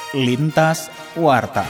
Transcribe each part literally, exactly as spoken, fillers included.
Lintas Warta.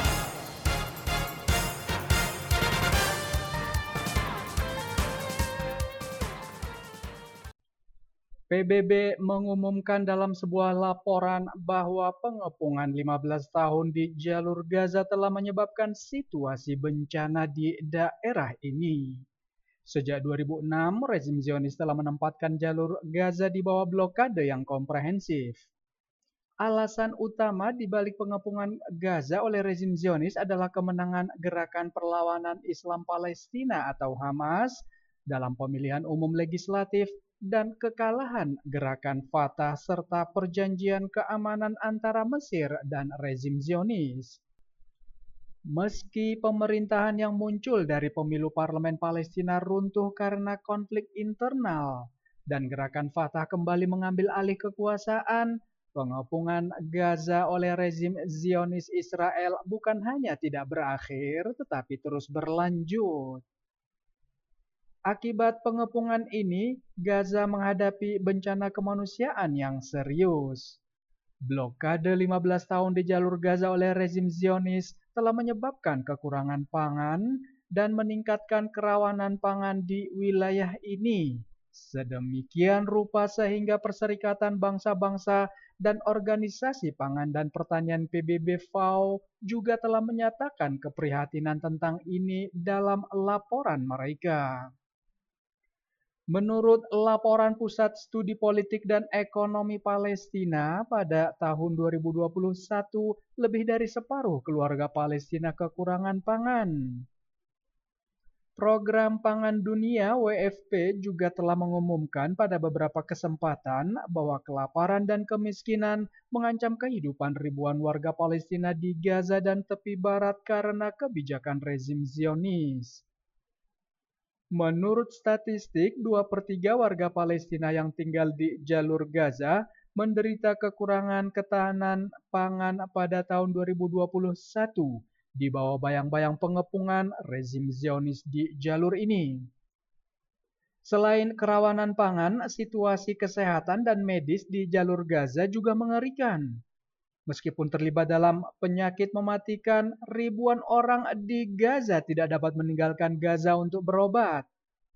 P B B mengumumkan dalam sebuah laporan bahwa pengepungan lima belas tahun di jalur Gaza telah menyebabkan situasi bencana di daerah ini. Sejak dua ribu enam, rezim Zionis telah menempatkan jalur Gaza di bawah blokade yang komprehensif. Alasan utama di balik pengepungan Gaza oleh rezim Zionis adalah kemenangan Gerakan Perlawanan Islam Palestina atau Hamas dalam pemilihan umum legislatif dan kekalahan Gerakan Fatah serta perjanjian keamanan antara Mesir dan rezim Zionis. Meski pemerintahan yang muncul dari pemilu parlemen Palestina runtuh karena konflik internal dan Gerakan Fatah kembali mengambil alih kekuasaan, pengepungan Gaza oleh rezim Zionis Israel bukan hanya tidak berakhir, tetapi terus berlanjut. Akibat pengepungan ini, Gaza menghadapi bencana kemanusiaan yang serius. Blokade lima belas tahun di jalur Gaza oleh rezim Zionis telah menyebabkan kekurangan pangan dan meningkatkan kerawanan pangan di wilayah ini. Sedemikian rupa sehingga Perserikatan Bangsa-Bangsa dan Organisasi Pangan dan Pertanian P B B F A O juga telah menyatakan keprihatinan tentang ini dalam laporan mereka. Menurut laporan Pusat Studi Politik dan Ekonomi Palestina, pada tahun dua ribu dua puluh satu, lebih dari separuh keluarga Palestina kekurangan pangan. Program Pangan Dunia W F P juga telah mengumumkan pada beberapa kesempatan bahwa kelaparan dan kemiskinan mengancam kehidupan ribuan warga Palestina di Gaza dan tepi barat karena kebijakan rezim Zionis. Menurut statistik, dua per tiga warga Palestina yang tinggal di jalur Gaza menderita kekurangan ketahanan pangan pada tahun dua ribu dua puluh satu di bawah bayang-bayang pengepungan rezim Zionis di jalur ini. Selain kerawanan pangan, situasi kesehatan dan medis di jalur Gaza juga mengerikan. Meskipun terlibat dalam penyakit mematikan, ribuan orang di Gaza tidak dapat meninggalkan Gaza untuk berobat.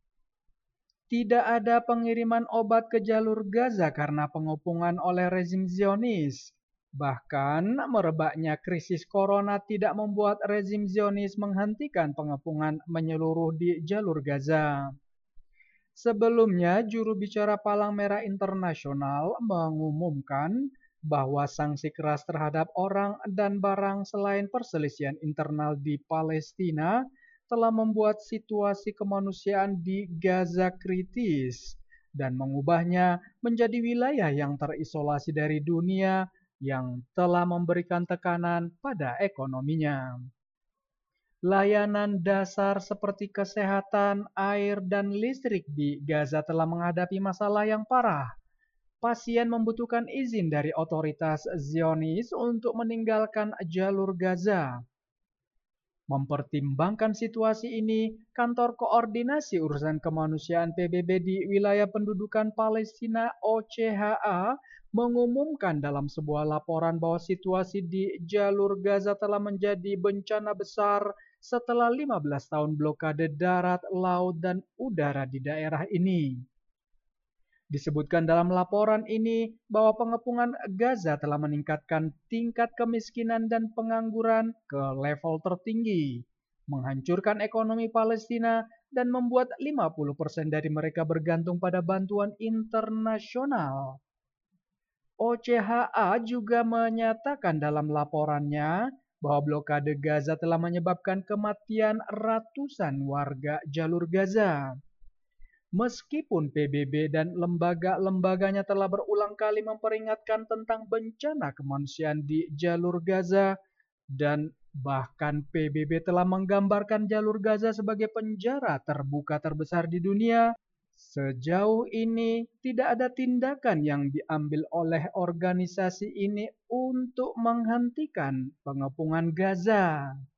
Tidak ada pengiriman obat ke jalur Gaza karena pengepungan oleh rezim Zionis. Bahkan merebaknya krisis corona tidak membuat rezim Zionis menghentikan pengepungan menyeluruh di jalur Gaza. Sebelumnya, juru bicara Palang Merah Internasional mengumumkan bahwa sanksi keras terhadap orang dan barang selain perselisihan internal di Palestina telah membuat situasi kemanusiaan di Gaza kritis dan mengubahnya menjadi wilayah yang terisolasi dari dunia yang telah memberikan tekanan pada ekonominya. Layanan dasar seperti kesehatan, air, dan listrik di Gaza telah menghadapi masalah yang parah. Pasien membutuhkan izin dari otoritas Zionis untuk meninggalkan jalur Gaza. Mempertimbangkan situasi ini, Kantor Koordinasi Urusan Kemanusiaan P B B di Wilayah Pendudukan Palestina O C H A mengumumkan dalam sebuah laporan bahwa situasi di jalur Gaza telah menjadi bencana besar setelah lima belas tahun blokade darat, laut, dan udara di daerah ini. Disebutkan dalam laporan ini bahwa pengepungan Gaza telah meningkatkan tingkat kemiskinan dan pengangguran ke level tertinggi, menghancurkan ekonomi Palestina, dan membuat lima puluh persen dari mereka bergantung pada bantuan internasional. O C H A juga menyatakan dalam laporannya bahwa blokade Gaza telah menyebabkan kematian ratusan warga jalur Gaza. Meskipun P B B dan lembaga-lembaganya telah berulang kali memperingatkan tentang bencana kemanusiaan di jalur Gaza dan bahkan P B B telah menggambarkan jalur Gaza sebagai penjara terbuka terbesar di dunia, sejauh ini tidak ada tindakan yang diambil oleh organisasi ini untuk menghentikan pengepungan Gaza.